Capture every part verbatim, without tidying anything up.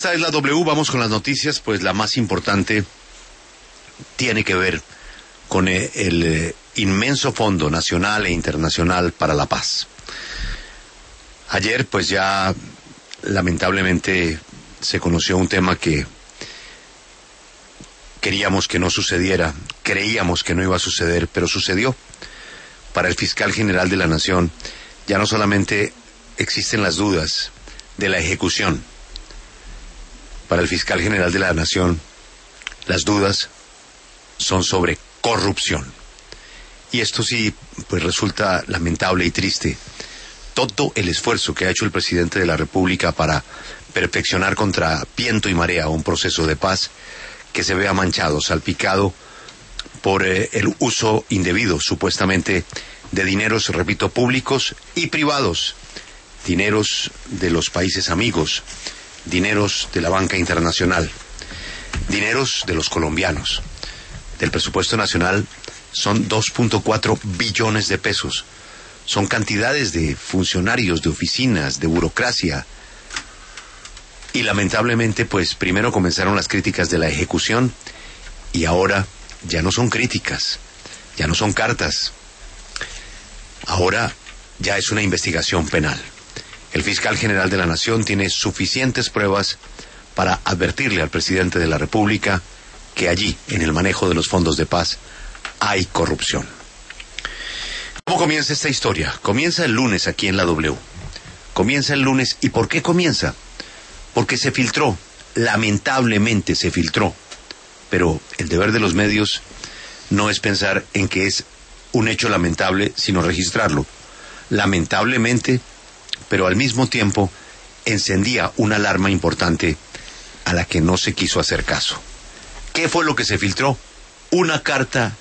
Esta es la W, vamos con las noticias, pues la más importante tiene que ver con el, el inmenso Fondo Nacional e Internacional para la Paz. Ayer, pues ya lamentablemente se conoció un tema que queríamos que no sucediera, creíamos que no iba a suceder, pero sucedió. Para el fiscal general de la Nación, ya no solamente existen las dudas de la ejecución. Para el fiscal general de la Nación, las dudas son sobre corrupción. Y esto sí, pues resulta lamentable y triste. Todo el esfuerzo que ha hecho el presidente de la República para perfeccionar contra viento y marea un proceso de paz que se vea manchado, salpicado por eh, el uso indebido, supuestamente, de dineros, repito, públicos y privados, dineros de los países amigos, dineros de la banca internacional, dineros de los colombianos. Del presupuesto nacional son dos punto cuatro billones de pesos. Son cantidades de funcionarios, de oficinas, de burocracia. Y lamentablemente, pues primero comenzaron las críticas de la ejecución y ahora ya no son críticas, ya no son cartas. Ahora ya es una investigación penal. El fiscal general de la Nación tiene suficientes pruebas para advertirle al presidente de la República que allí, en el manejo de los fondos de paz, hay corrupción. ¿Cómo comienza esta historia? Comienza el lunes aquí en la W. Comienza el lunes. ¿Y por qué comienza? Porque se filtró, lamentablemente se filtró. Pero el deber de los medios no es pensar en que es un hecho lamentable, sino registrarlo. Lamentablemente, pero al mismo tiempo encendía una alarma importante a la que no se quiso hacer caso. ¿Qué fue lo que se filtró? Una carta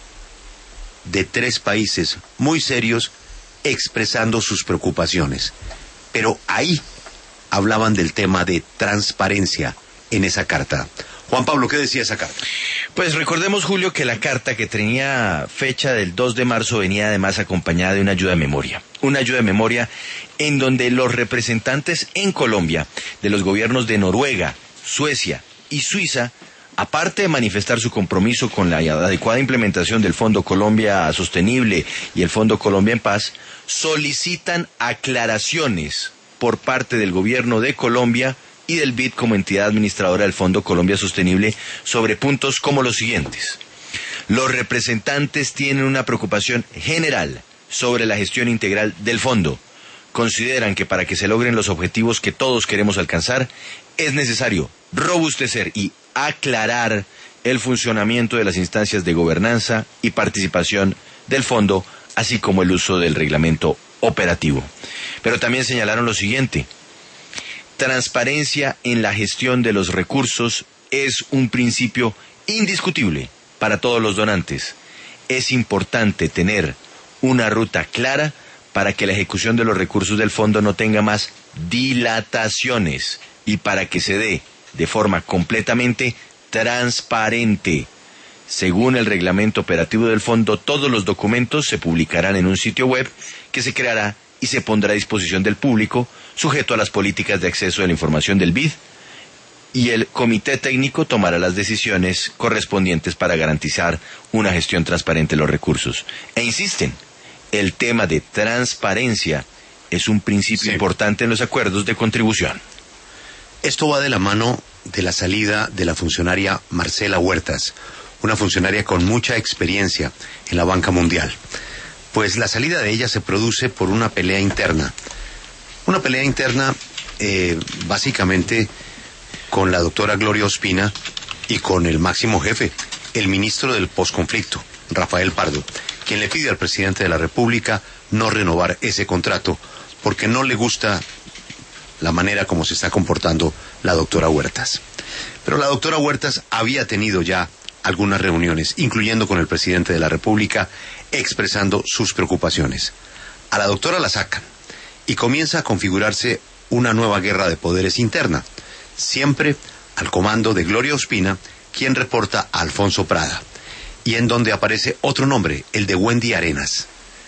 de tres países muy serios expresando sus preocupaciones. Pero ahí hablaban del tema de transparencia en esa carta. Juan Pablo, ¿qué decía esa carta? Pues recordemos, Julio, que la carta, que tenía fecha del dos de marzo, venía además acompañada de una ayuda de memoria. Una ayuda de memoria en donde los representantes en Colombia de los gobiernos de Noruega, Suecia y Suiza, aparte de manifestar su compromiso con la adecuada implementación del Fondo Colombia Sostenible y el Fondo Colombia en Paz, solicitan aclaraciones por parte del gobierno de Colombia y del B I D como entidad administradora del Fondo Colombia Sostenible sobre puntos como los siguientes. Los representantes tienen una preocupación general sobre la gestión integral del fondo. Consideran que para que se logren los objetivos que todos queremos alcanzar, es necesario robustecer y aclarar el funcionamiento de las instancias de gobernanza y participación del fondo, así como el uso del reglamento operativo. Pero también señalaron lo siguiente: transparencia en la gestión de los recursos es un principio indiscutible para todos los donantes. Es importante tener una ruta clara para que la ejecución de los recursos del fondo no tenga más dilataciones y para que se dé de forma completamente transparente. Según el reglamento operativo del fondo, todos los documentos se publicarán en un sitio web que se creará y se pondrá a disposición del público, sujeto a las políticas de acceso a la información del B I D, y el comité técnico tomará las decisiones correspondientes para garantizar una gestión transparente de los recursos. E insisten, el tema de transparencia es un principio sí. importante en los acuerdos de contribución. Esto va de la mano de la salida de la funcionaria Marcela Huertas, una funcionaria con mucha experiencia en la banca mundial. Pues la salida de ella se produce por una pelea interna. Una pelea interna eh, básicamente con la doctora Gloria Ospina y con el máximo jefe, el ministro del posconflicto, Rafael Pardo, quien le pide al presidente de la República no renovar ese contrato porque no le gusta la manera como se está comportando la doctora Huertas. Pero la doctora Huertas había tenido ya algunas reuniones, incluyendo con el presidente de la República, expresando sus preocupaciones. A la doctora la sacan y comienza a configurarse una nueva guerra de poderes interna, siempre al comando de Gloria Ospina, quien reporta a Alfonso Prada, y en donde aparece otro nombre, el de Wendy Arenas.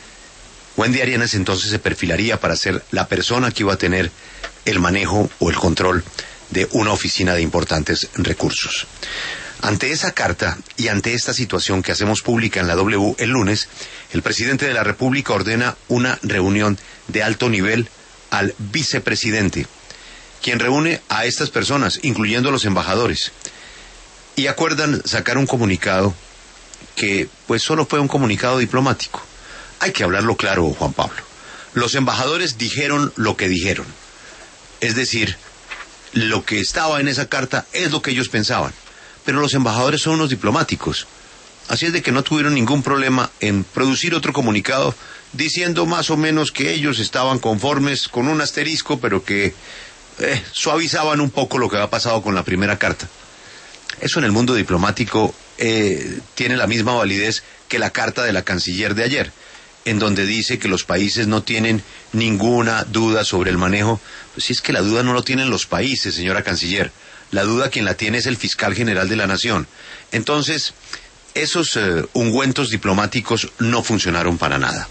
Wendy Arenas entonces se perfilaría para ser la persona que iba a tener el manejo o el control de una oficina de importantes recursos. Ante esa carta y ante esta situación que hacemos pública en la W el lunes, el presidente de la República ordena una reunión de alto nivel al vicepresidente, quien reúne a estas personas, incluyendo a los embajadores, y acuerdan sacar un comunicado que pues solo fue un comunicado diplomático. Hay que hablarlo claro, Juan Pablo. Los embajadores dijeron lo que dijeron. Es decir, lo que estaba en esa carta es lo que ellos pensaban. Pero los embajadores son unos diplomáticos. Así es de que no tuvieron ningún problema en producir otro comunicado diciendo más o menos que ellos estaban conformes con un asterisco, pero que eh, suavizaban un poco lo que había pasado con la primera carta. Eso en el mundo diplomático eh, tiene la misma validez que la carta de la canciller de ayer, en donde dice que los países no tienen ninguna duda sobre el manejo. Pues si es que la duda no lo tienen los países, señora canciller. La duda quien la tiene es el fiscal general de la nación. Entonces, esos eh, ungüentos diplomáticos no funcionaron para nada.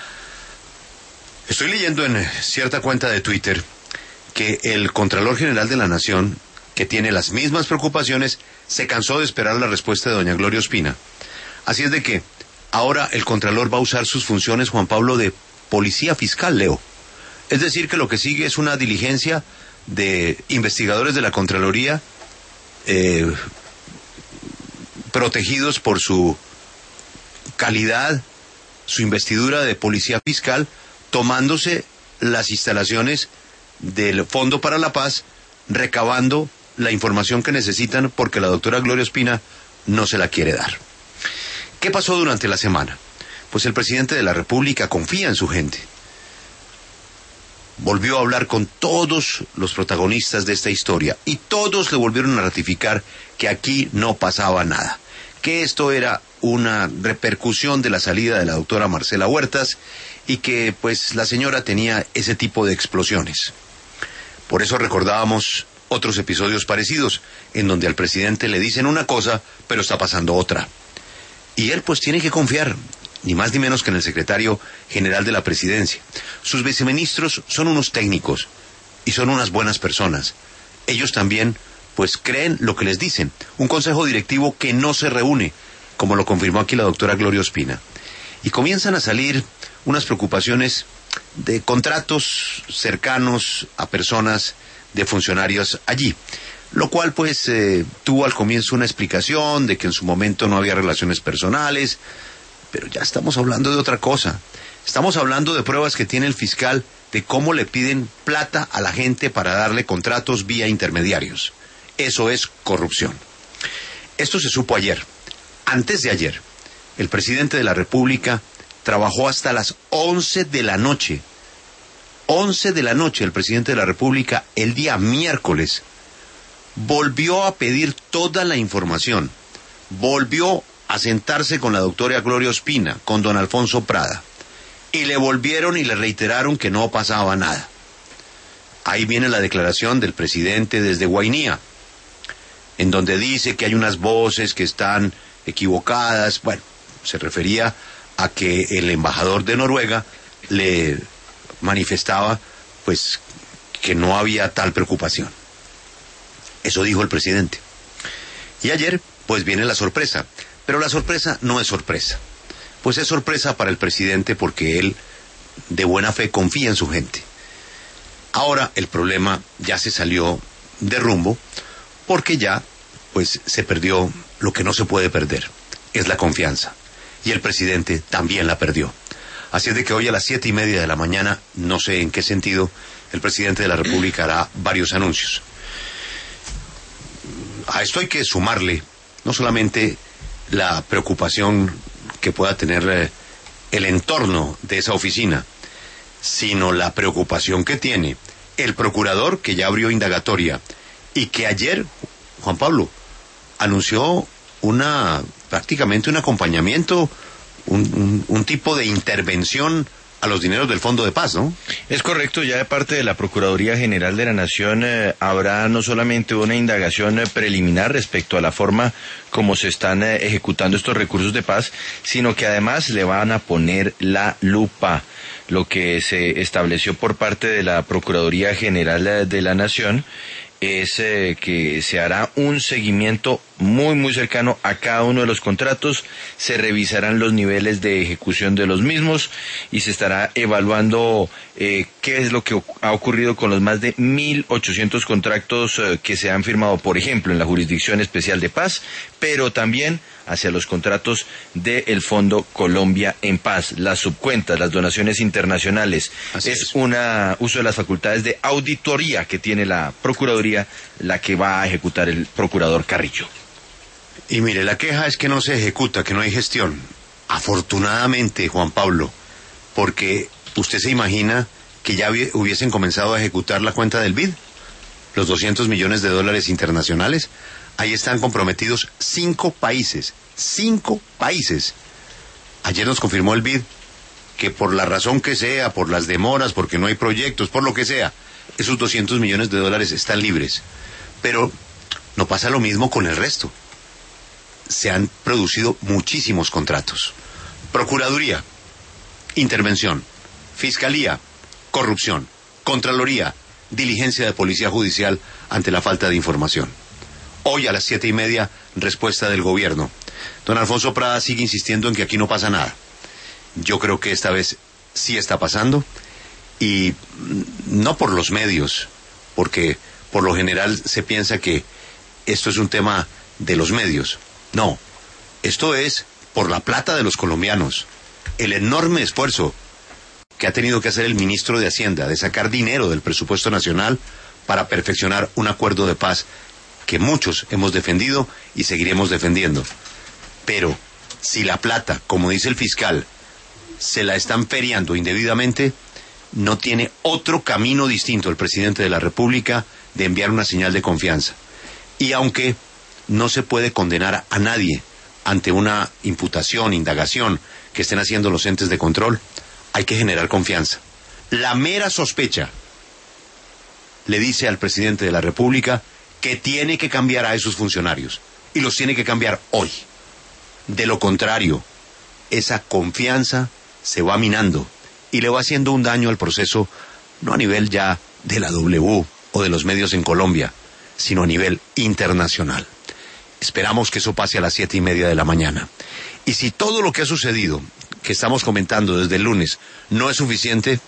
Estoy leyendo en cierta cuenta de Twitter que el Contralor General de la Nación, que tiene las mismas preocupaciones, se cansó de esperar la respuesta de doña Gloria Ospina. Así es de que ahora el Contralor va a usar sus funciones, Juan Pablo, de policía fiscal, Leo. Es decir, que lo que sigue es una diligencia de investigadores de la Contraloría eh, protegidos por su calidad, su investidura de policía fiscal, tomándose las instalaciones del Fondo para la Paz, recabando la información que necesitan porque la doctora Gloria Ospina no se la quiere dar. ¿Qué pasó durante la semana? Pues el presidente de la República confía en su gente. Volvió a hablar con todos los protagonistas de esta historia y todos le volvieron a ratificar que aquí no pasaba nada, que esto era una repercusión de la salida de la doctora Marcela Huertas y que pues la señora tenía ese tipo de explosiones. Por eso recordábamos otros episodios parecidos en donde al presidente le dicen una cosa pero está pasando otra. Y él pues tiene que confiar, ni más ni menos que en el secretario general de la presidencia. Sus viceministros son unos técnicos y son unas buenas personas. Ellos también pues creen lo que les dicen. Un consejo directivo que no se reúne, como lo confirmó aquí la doctora Gloria Ospina. Y comienzan a salir unas preocupaciones de contratos cercanos a personas de funcionarios allí. Lo cual pues eh, tuvo al comienzo una explicación de que en su momento no había relaciones personales, pero ya estamos hablando de otra cosa. Estamos hablando de pruebas que tiene el fiscal de cómo le piden plata a la gente para darle contratos vía intermediarios. Eso es corrupción. Esto se supo ayer. Antes de ayer, el presidente de la República trabajó hasta las once de la noche. once de la noche el presidente de la República, el día miércoles, volvió a pedir toda la información. Volvió a sentarse con la doctora Gloria Ospina, con don Alfonso Prada, y le volvieron y le reiteraron que no pasaba nada. Ahí viene la declaración del presidente desde Guainía, en donde dice que hay unas voces que están equivocadas. Bueno, se refería a que el embajador de Noruega le manifestaba pues que no había tal preocupación. Eso dijo el presidente. Y ayer pues viene la sorpresa. Pero la sorpresa no es sorpresa. Pues es sorpresa para el presidente porque él de buena fe confía en su gente. Ahora el problema ya se salió de rumbo porque ya pues se perdió lo que no se puede perder. Es la confianza. Y el presidente también la perdió. Así es de que hoy a las siete y media de la mañana, no sé en qué sentido, el presidente de la República hará varios anuncios. A esto hay que sumarle no solamente la preocupación que pueda tener eh, el entorno de esa oficina, sino la preocupación que tiene el procurador, que ya abrió indagatoria y que ayer, Juan Pablo, anunció una prácticamente un acompañamiento, un, un, un tipo de intervención a los dineros del Fondo de Paz, ¿no? Es correcto, ya de parte de la Procuraduría General de la Nación eh, habrá no solamente una indagación eh, preliminar respecto a la forma como se están eh, ejecutando estos recursos de paz, sino que además le van a poner la lupa. Lo que se estableció por parte de la Procuraduría General de la Nación es eh, que se hará un seguimiento muy muy cercano a cada uno de los contratos, se revisarán los niveles de ejecución de los mismos y se estará evaluando eh, qué es lo que ha ocurrido con los más de mil ochocientos contratos eh, que se han firmado, por ejemplo, en la Jurisdicción Especial de Paz, pero también hacia los contratos del Fondo Colombia en Paz, las subcuentas, las donaciones internacionales. Así es, es un uso de las facultades de auditoría que tiene la Procuraduría, la que va a ejecutar el procurador Carrillo. Y mire, la queja es que no se ejecuta, que no hay gestión. Afortunadamente, Juan Pablo, porque usted se imagina que ya hubiesen comenzado a ejecutar la cuenta del B I D, los doscientos millones de dólares internacionales. Ahí están comprometidos cinco países, cinco países. Ayer nos confirmó el B I D que por la razón que sea, por las demoras, porque no hay proyectos, por lo que sea, esos doscientos millones de dólares están libres. Pero no pasa lo mismo con el resto. Se han producido muchísimos contratos. Procuraduría, intervención, Fiscalía, corrupción, Contraloría, diligencia de Policía Judicial ante la falta de información. Hoy a las siete y media, respuesta del gobierno. Don Alfonso Prada sigue insistiendo en que aquí no pasa nada. Yo creo que esta vez sí está pasando, y no por los medios, porque por lo general se piensa que esto es un tema de los medios. No, esto es por la plata de los colombianos, el enorme esfuerzo que ha tenido que hacer el ministro de Hacienda de sacar dinero del presupuesto nacional para perfeccionar un acuerdo de paz que muchos hemos defendido y seguiremos defendiendo. Pero si la plata, como dice el fiscal, se la están feriando indebidamente, no tiene otro camino distinto el presidente de la República de enviar una señal de confianza. Y aunque no se puede condenar a nadie ante una imputación, indagación que estén haciendo los entes de control, hay que generar confianza. La mera sospecha le dice al presidente de la República que tiene que cambiar a esos funcionarios, y los tiene que cambiar hoy. De lo contrario, esa confianza se va minando y le va haciendo un daño al proceso, no a nivel ya de la W o de los medios en Colombia, sino a nivel internacional. Esperamos que eso pase a las siete y media de la mañana. Y si todo lo que ha sucedido, que estamos comentando desde el lunes, no es suficiente,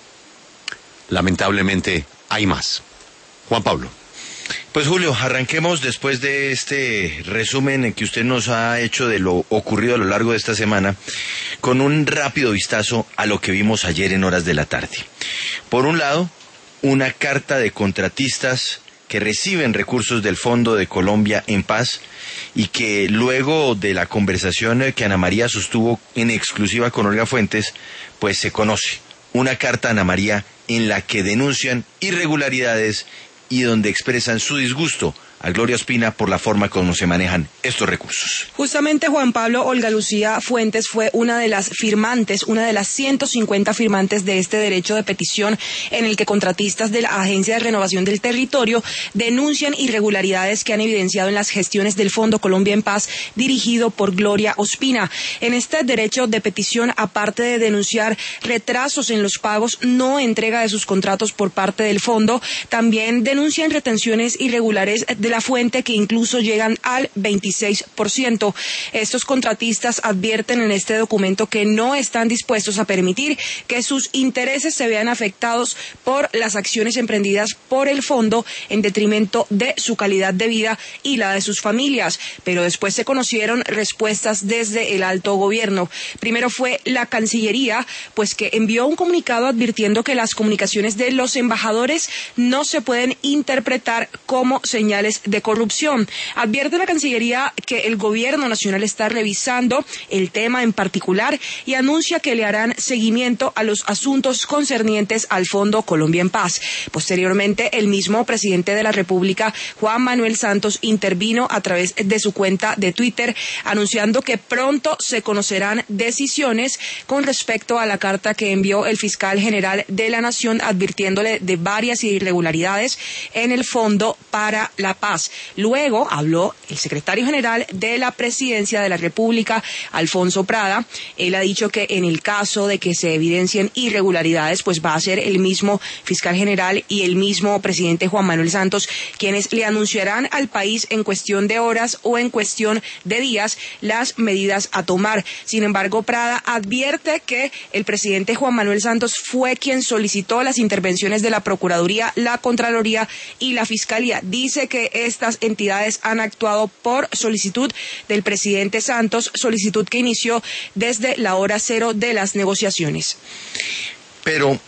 lamentablemente hay más. Juan Pablo. Pues Julio, arranquemos después de este resumen que usted nos ha hecho de lo ocurrido a lo largo de esta semana, con un rápido vistazo a lo que vimos ayer en horas de la tarde. Por un lado, una carta de contratistas que reciben recursos del Fondo de Colombia en Paz y que luego de la conversación que Ana María sostuvo en exclusiva con Olga Fuentes, pues se conoce una carta, Ana María, en la que denuncian irregularidades y donde expresan su disgusto a Gloria Ospina por la forma como se manejan estos recursos. Justamente, Juan Pablo, Olga Lucía Fuentes fue una de las firmantes, una de las ciento cincuenta firmantes de este derecho de petición en el que contratistas de la Agencia de Renovación del Territorio denuncian irregularidades que han evidenciado en las gestiones del Fondo Colombia en Paz dirigido por Gloria Ospina. En este derecho de petición, aparte de denunciar retrasos en los pagos, no entrega de sus contratos por parte del fondo, también denuncian retenciones irregulares de la fuente que incluso llegan al veintiséis por ciento. Estos contratistas advierten en este documento que no están dispuestos a permitir que sus intereses se vean afectados por las acciones emprendidas por el fondo en detrimento de su calidad de vida y la de sus familias. Pero después se conocieron respuestas desde el alto gobierno. Primero fue la Cancillería, pues que envió un comunicado advirtiendo que las comunicaciones de los embajadores no se pueden interpretar como señales de corrupción. Advierte la Cancillería que el gobierno nacional está revisando el tema en particular y anuncia que le harán seguimiento a los asuntos concernientes al Fondo Colombia en Paz. Posteriormente, el mismo presidente de la República, Juan Manuel Santos, intervino a través de su cuenta de Twitter anunciando que pronto se conocerán decisiones con respecto a la carta que envió el fiscal general de la Nación advirtiéndole de varias irregularidades en el Fondo para la Paz Paz. Luego habló el secretario general de la Presidencia de la República, Alfonso Prada. Él ha dicho que en el caso de que se evidencien irregularidades, pues va a ser el mismo fiscal general y el mismo presidente Juan Manuel Santos quienes le anunciarán al país en cuestión de horas o en cuestión de días las medidas a tomar. Sin embargo, Prada advierte que el presidente Juan Manuel Santos fue quien solicitó las intervenciones de la Procuraduría, la Contraloría y la Fiscalía. Dice que estas entidades han actuado por solicitud del presidente Santos, solicitud que inició desde la hora cero de las negociaciones. Pero,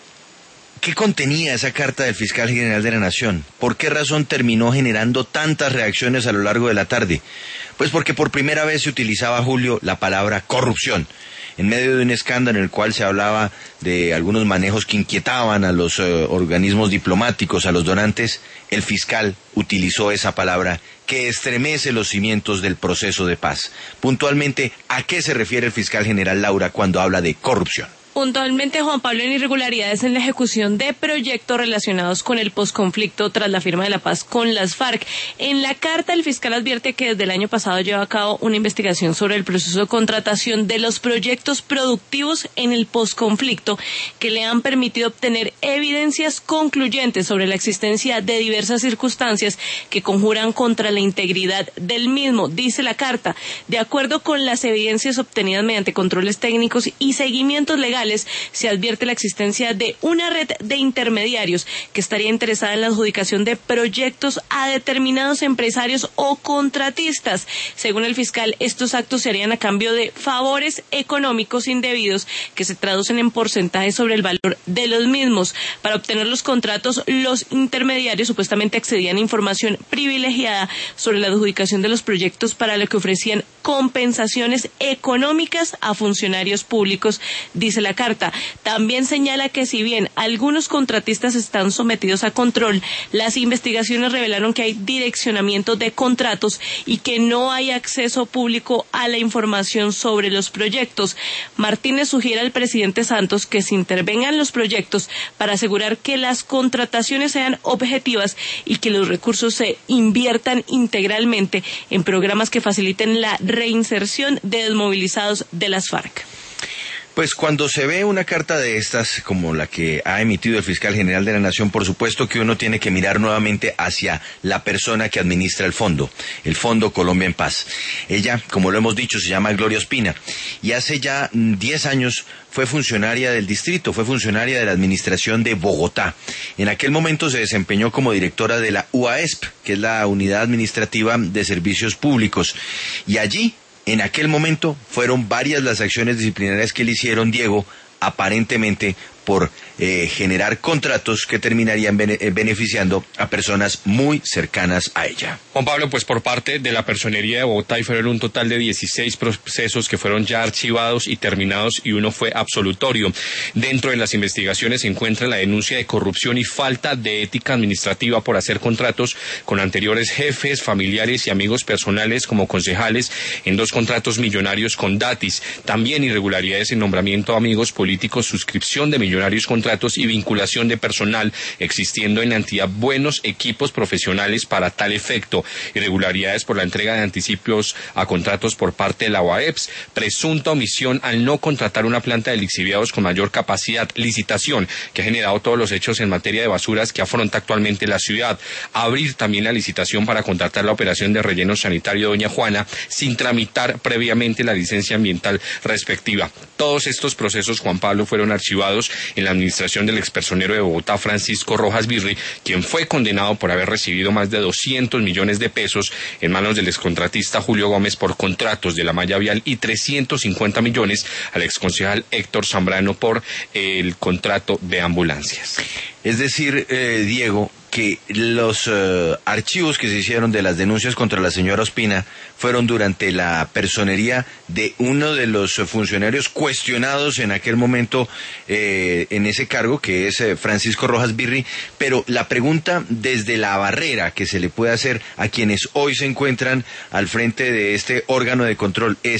¿qué contenía esa carta del fiscal general de la Nación? ¿Por qué razón terminó generando tantas reacciones a lo largo de la tarde? Pues porque por primera vez se utilizaba, Julio, la palabra corrupción. En medio de un escándalo en el cual se hablaba de algunos manejos que inquietaban a los eh, organismos diplomáticos, a los donantes, el fiscal utilizó esa palabra que estremece los cimientos del proceso de paz. Puntualmente, ¿a qué se refiere el fiscal general Laura cuando habla de corrupción? Puntualmente, Juan Pablo, en irregularidades en la ejecución de proyectos relacionados con el posconflicto tras la firma de la paz con las FARC. En la carta, el fiscal advierte que desde el año pasado lleva a cabo una investigación sobre el proceso de contratación de los proyectos productivos en el posconflicto que le han permitido obtener evidencias concluyentes sobre la existencia de diversas circunstancias que conjuran contra la integridad del mismo, dice la carta. De acuerdo con las evidencias obtenidas mediante controles técnicos y seguimientos legales, se advierte la existencia de una red de intermediarios que estaría interesada en la adjudicación de proyectos a determinados empresarios o contratistas. Según el fiscal, estos actos se harían a cambio de favores económicos indebidos que se traducen en porcentajes sobre el valor de los mismos. Para obtener los contratos, los intermediarios supuestamente accedían a información privilegiada sobre la adjudicación de los proyectos para lo que ofrecían compensaciones económicas a funcionarios públicos, dice la carta. También señala que si bien algunos contratistas están sometidos a control, las investigaciones revelaron que hay direccionamiento de contratos y que no hay acceso público a la información sobre los proyectos. Martínez sugiere al presidente Santos que se intervengan los proyectos para asegurar que las contrataciones sean objetivas y que los recursos se inviertan integralmente en programas que faciliten la reinserción de desmovilizados de las FARC. Pues cuando se ve una carta de estas, como la que ha emitido el fiscal general de la Nación, por supuesto que uno tiene que mirar nuevamente hacia la persona que administra el fondo, el Fondo Colombia en Paz. Ella, como lo hemos dicho, se llama Gloria Ospina, y hace ya diez años fue funcionaria del distrito, fue funcionaria de la administración de Bogotá. En aquel momento se desempeñó como directora de la U A S P, que es la Unidad Administrativa de Servicios Públicos, y allí, en aquel momento, fueron varias las acciones disciplinarias que le hicieron, Diego, aparentemente por eh, generar contratos que terminarían bene- beneficiando a personas muy cercanas a ella. Juan Pablo, pues por parte de la Personería de Bogotá, y fueron un total de dieciséis procesos que fueron ya archivados y terminados, y uno fue absolutorio. Dentro de las investigaciones se encuentra la denuncia de corrupción y falta de ética administrativa por hacer contratos con anteriores jefes, familiares y amigos personales como concejales en dos contratos millonarios con Datis. También irregularidades en nombramiento a amigos políticos, suscripción de millonarios contratos y vinculación de personal, existiendo en la entidad buenos equipos profesionales para tal efecto. Irregularidades por la entrega de anticipos a contratos por parte de la U A E P S, presunta omisión al no contratar una planta de lixiviados con mayor capacidad, licitación que ha generado todos los hechos en materia de basuras que afronta actualmente la ciudad, abrir también la licitación para contratar la operación de relleno sanitario Doña Juana sin tramitar previamente la licencia ambiental respectiva. Todos estos procesos, Juan Pablo, fueron archivados en la administración del expersonero de Bogotá, Francisco Rojas Birri, quien fue condenado por haber recibido más de doscientos millones de pesos en manos del excontratista Julio Gómez por contratos de la malla vial y trescientos cincuenta millones al exconcejal Héctor Zambrano por el contrato de ambulancias. Es decir, eh, Diego, que los uh, archivos que se hicieron de las denuncias contra la señora Ospina fueron durante la personería de uno de los funcionarios cuestionados en aquel momento eh, en ese cargo, que es eh, Francisco Rojas Birri, pero la pregunta desde la barrera que se le puede hacer a quienes hoy se encuentran al frente de este órgano de control es: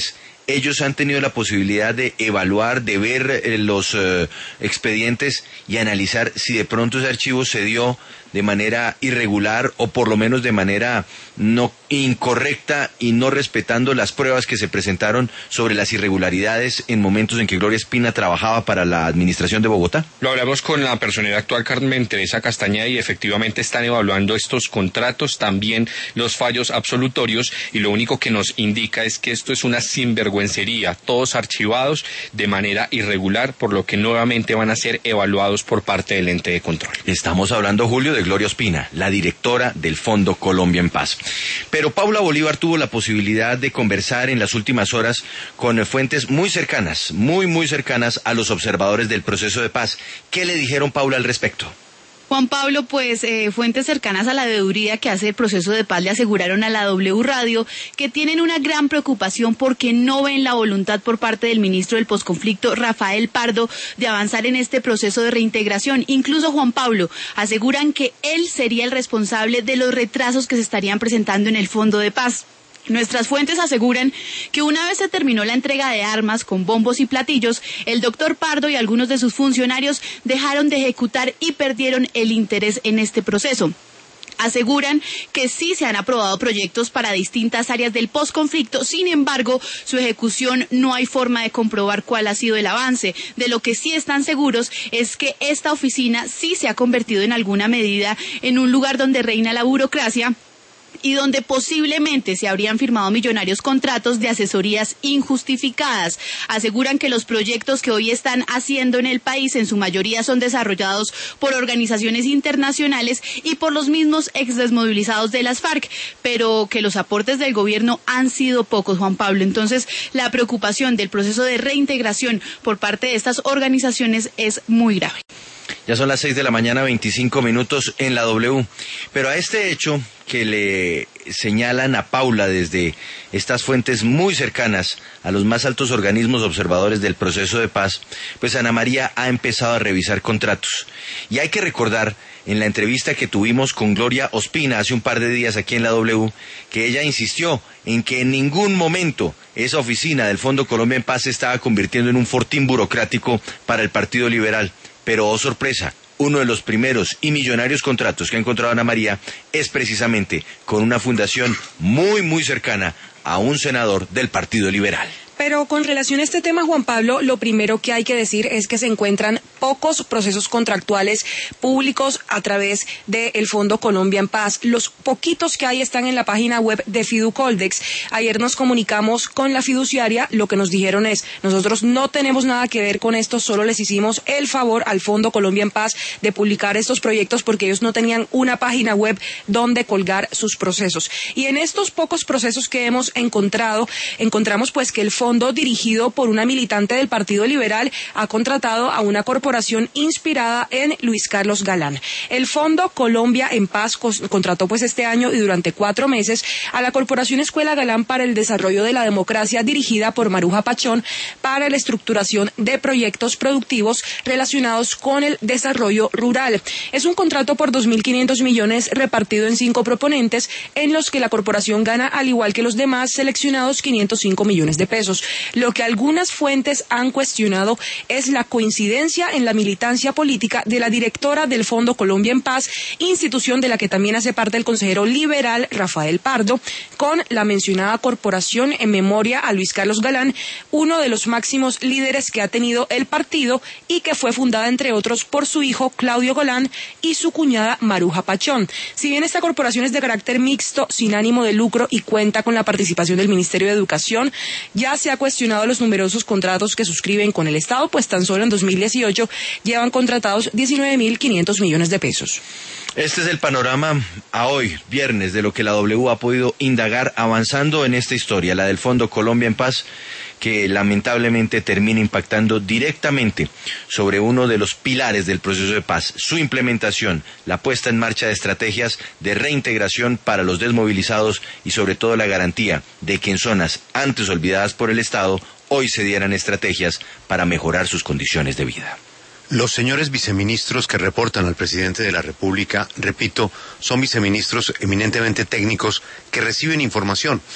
ellos han tenido la posibilidad de evaluar, de ver eh, los eh, expedientes y analizar si de pronto ese archivo se dio de manera irregular o por lo menos de manera no incorrecta y no respetando las pruebas que se presentaron sobre las irregularidades en momentos en que Gloria Espina trabajaba para la administración de Bogotá? Lo hablamos con la personera actual, Carmen Teresa Castañeda, y efectivamente están evaluando estos contratos, también los fallos absolutorios, y lo único que nos indica es que esto es una sinvergüencería, todos archivados de manera irregular, por lo que nuevamente van a ser evaluados por parte del ente de control. Estamos hablando, Julio, de Gloria Ospina, la directora del Fondo Colombia en Paz. Pero Paula Bolívar tuvo la posibilidad de conversar en las últimas horas con fuentes muy cercanas, muy, muy cercanas a los observadores del proceso de paz. ¿Qué le dijeron, Paula, al respecto? Juan Pablo, pues eh, fuentes cercanas a la veeduría que hace el proceso de paz le aseguraron a la W Radio que tienen una gran preocupación porque no ven la voluntad por parte del ministro del posconflicto, Rafael Pardo, de avanzar en este proceso de reintegración. Incluso, Juan Pablo, aseguran que él sería el responsable de los retrasos que se estarían presentando en el Fondo de Paz. Nuestras fuentes aseguran que una vez se terminó la entrega de armas con bombos y platillos, el doctor Pardo y algunos de sus funcionarios dejaron de ejecutar y perdieron el interés en este proceso. Aseguran que sí se han aprobado proyectos para distintas áreas del posconflicto, sin embargo, su ejecución no hay forma de comprobar cuál ha sido el avance. De lo que sí están seguros es que esta oficina sí se ha convertido en alguna medida en un lugar donde reina la burocracia y donde posiblemente se habrían firmado millonarios contratos de asesorías injustificadas. Aseguran que los proyectos que hoy están haciendo en el país en su mayoría son desarrollados por organizaciones internacionales y por los mismos exdesmovilizados de las FARC, pero que los aportes del gobierno han sido pocos, Juan Pablo. Entonces, la preocupación del proceso de reintegración por parte de estas organizaciones es muy grave. Ya son las seis de la mañana, veinticinco minutos en la W. Pero a este hecho que le señalan a Paula desde estas fuentes muy cercanas a los más altos organismos observadores del proceso de paz, pues Ana María ha empezado a revisar contratos. Y hay que recordar, en la entrevista que tuvimos con Gloria Ospina hace un par de días aquí en la W, que ella insistió en que en ningún momento esa oficina del Fondo Colombia en Paz se estaba convirtiendo en un fortín burocrático para el Partido Liberal. Pero, oh sorpresa, uno de los primeros y millonarios contratos que ha encontrado Ana María es precisamente con una fundación muy, muy cercana a un senador del Partido Liberal. Pero con relación a este tema, Juan Pablo, lo primero que hay que decir es que se encuentran pocos procesos contractuales públicos a través del Fondo Colombia en Paz. Los poquitos que hay están en la página web de Fiducoldex. Ayer nos comunicamos con la fiduciaria, lo que nos dijeron es, nosotros no tenemos nada que ver con esto, solo les hicimos el favor al Fondo Colombia en Paz de publicar estos proyectos porque ellos no tenían una página web donde colgar sus procesos. Y en estos pocos procesos que hemos encontrado, encontramos pues que el Fondo Fondo dirigido por una militante del Partido Liberal ha contratado a una corporación inspirada en Luis Carlos Galán. El Fondo Colombia en Paz contrató pues este año y durante cuatro meses a la Corporación Escuela Galán para el Desarrollo de la Democracia dirigida por Maruja Pachón para la estructuración de proyectos productivos relacionados con el desarrollo rural. Es un contrato por dos mil quinientos millones repartido en cinco proponentes en los que la corporación gana al igual que los demás seleccionados quinientos cinco millones de pesos. Lo que algunas fuentes han cuestionado es la coincidencia en la militancia política de la directora del Fondo Colombia en Paz, institución de la que también hace parte el consejero liberal Rafael Pardo, con la mencionada corporación en memoria a Luis Carlos Galán, uno de los máximos líderes que ha tenido el partido y que fue fundada entre otros por su hijo Claudio Galán y su cuñada Maruja Pachón. Si bien esta corporación es de carácter mixto, sin ánimo de lucro y cuenta con la participación del Ministerio de Educación, ya se ha cuestionado los numerosos contratos que suscriben con el Estado, pues tan solo en dos mil dieciocho llevan contratados diecinueve mil quinientos millones de pesos. Este es el panorama a hoy, viernes, de lo que la W ha podido indagar avanzando en esta historia, la del Fondo Colombia en Paz, que lamentablemente termina impactando directamente sobre uno de los pilares del proceso de paz, su implementación, la puesta en marcha de estrategias de reintegración para los desmovilizados y sobre todo la garantía de que en zonas antes olvidadas por el Estado hoy se dieran estrategias para mejorar sus condiciones de vida. Los señores viceministros que reportan al presidente de la República, repito, son viceministros eminentemente técnicos que reciben información.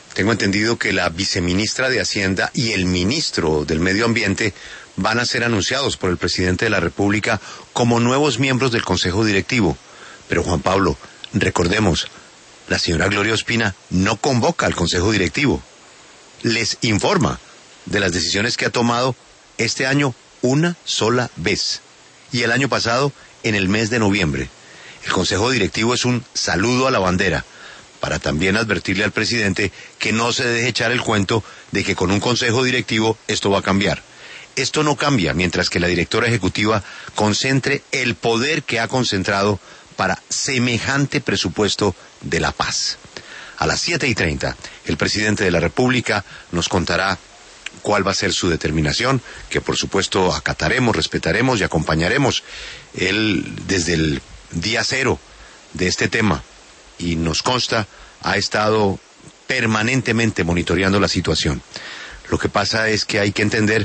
Tengo entendido que la viceministra de Hacienda y el ministro del Medio Ambiente van a ser anunciados por el presidente de la República como nuevos miembros del Consejo Directivo. Pero Juan Pablo, recordemos, la señora Gloria Ospina no convoca al Consejo Directivo. Les informa de las decisiones que ha tomado este año una sola vez. Y el año pasado, en el mes de noviembre. El Consejo Directivo es un saludo a la bandera, para también advertirle al presidente que no se deje echar el cuento de que con un Consejo Directivo esto va a cambiar. Esto no cambia mientras que la directora ejecutiva concentre el poder que ha concentrado para semejante presupuesto de la paz. A las siete y treinta, el presidente de la República nos contará cuál va a ser su determinación, que por supuesto acataremos, respetaremos y acompañaremos. Él, desde el día cero de este tema, y nos consta, ha estado permanentemente monitoreando la situación. Lo que pasa es que hay que entender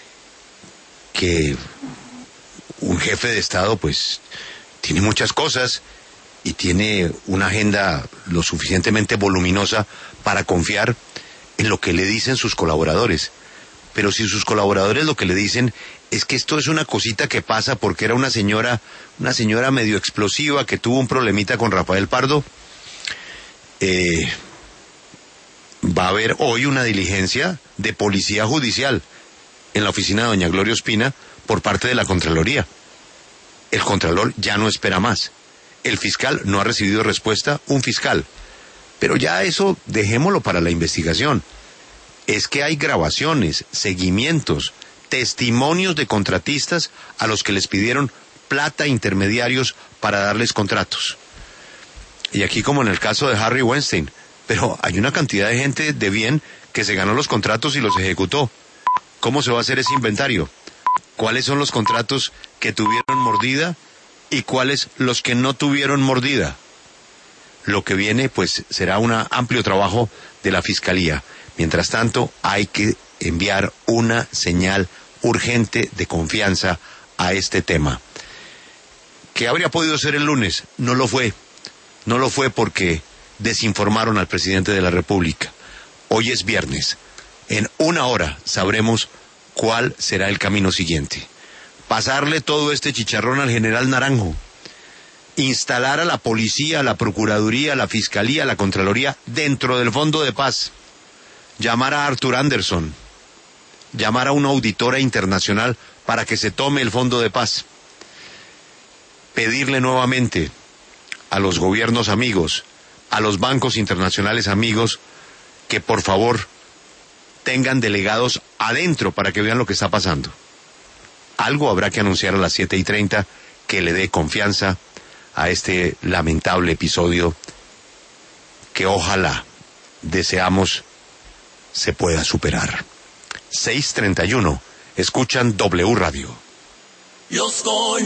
que un jefe de Estado, pues, tiene muchas cosas y tiene una agenda lo suficientemente voluminosa para confiar en lo que le dicen sus colaboradores. Pero si sus colaboradores lo que le dicen es que esto es una cosita que pasa porque era una señora, una señora medio explosiva que tuvo un problemita con Rafael Pardo, eh, va a haber hoy una diligencia de policía judicial en la oficina de doña Gloria Ospina por parte de la Contraloría. El Contralor ya no espera más. El fiscal no ha recibido respuesta, un fiscal. Pero ya eso dejémoslo para la investigación. Es que hay grabaciones, seguimientos, testimonios de contratistas a los que les pidieron plata intermediarios para darles contratos. Y aquí, como en el caso de Harry Weinstein, pero hay una cantidad de gente de bien que se ganó los contratos y los ejecutó. ¿Cómo se va a hacer ese inventario? ¿Cuáles son los contratos que tuvieron mordida y cuáles los que no tuvieron mordida? Lo que viene, pues, será un amplio trabajo de la Fiscalía. Mientras tanto, hay que enviar una señal urgente de confianza a este tema. ¿Qué habría podido ser el lunes? No lo fue. No lo fue porque desinformaron al presidente de la República. Hoy es viernes. En una hora sabremos cuál será el camino siguiente. Pasarle todo este chicharrón al general Naranjo. Instalar a la policía, a la procuraduría, a la fiscalía, a la contraloría dentro del Fondo de Paz. Llamar a Arthur Anderson. Llamar a una auditora internacional para que se tome el Fondo de Paz. Pedirle nuevamente a los gobiernos amigos, a los bancos internacionales amigos, que por favor tengan delegados adentro para que vean lo que está pasando. Algo habrá que anunciar a las siete y treinta que le dé confianza a este lamentable episodio que ojalá, deseamos, se pueda superar. seis treinta y uno, escuchan W Radio.